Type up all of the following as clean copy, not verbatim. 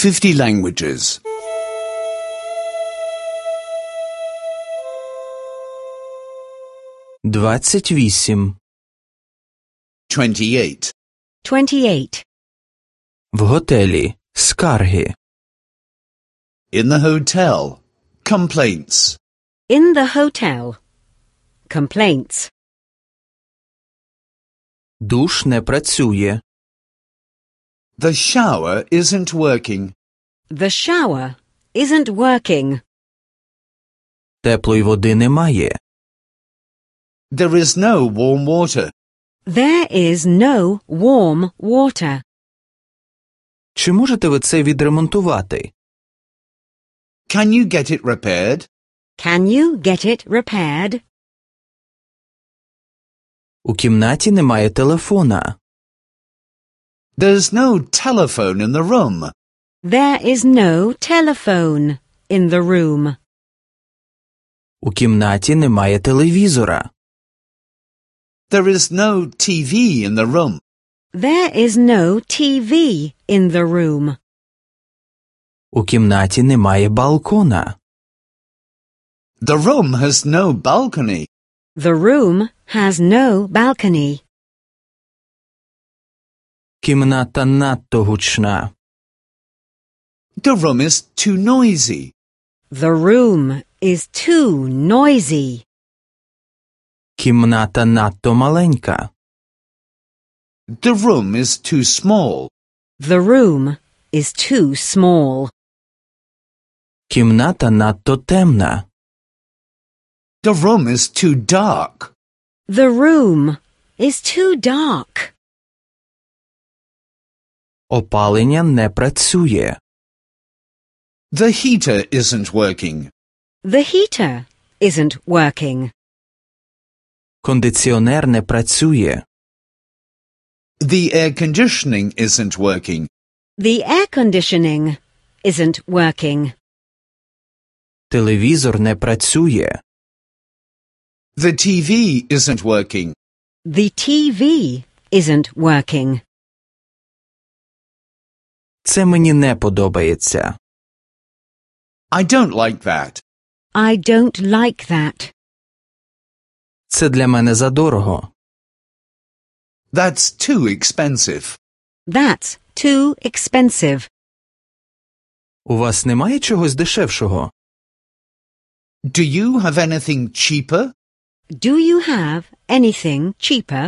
50 languages. 28. 28. 28. В готелі. Скарги. In the hotel. Complaints. In the hotel. Complaints. Душ не працює. The shower isn't working. The shower isn't working. Теплої води немає. There is no warm water. There is no warm water. Чи можете ви це відремонтувати? Can you get it repaired? Can you get it repaired? У кімнаті немає телефона. There's no telephone in the room. There is no telephone in the room. У кімнаті немає телевізора. There is no TV in the room. There is no TV in the room. У кімнаті немає балкона. The room has no balcony. The room has no balcony. Кімната надто гучна. The room is too noisy. The room is too noisy. Кімната надто маленька. The room is too small. The room is too small. Кімната надто темна. The room is too dark. The room is too dark. Опалення не працює. The heater isn't working. The heater isn't working. Кондиціонер не працює. The air conditioning isn't working. The air conditioning isn't working. Телевізор не працює. The TV isn't working. The TV isn't working. Це мені не подобається. I don't like that. I don't like that. Це для мене задорого. That's too expensive. That's too expensive. У вас немає чогось дешевшого? Do you have anything cheaper? Do you have anything cheaper?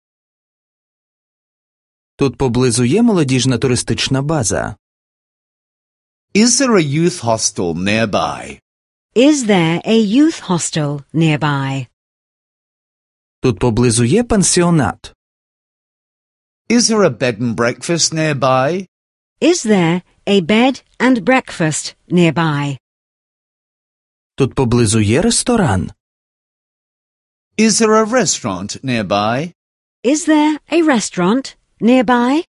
Тут поблизу є молодіжна туристична база. Is there a youth hostel nearby? Is there a youth hostel nearby? Тут поблизу є пансіонат. Is there a bed and breakfast nearby? Is there a bed and breakfast nearby? Тут поблизу є ресторан. Is there a restaurant nearby? Is there a restaurant nearby?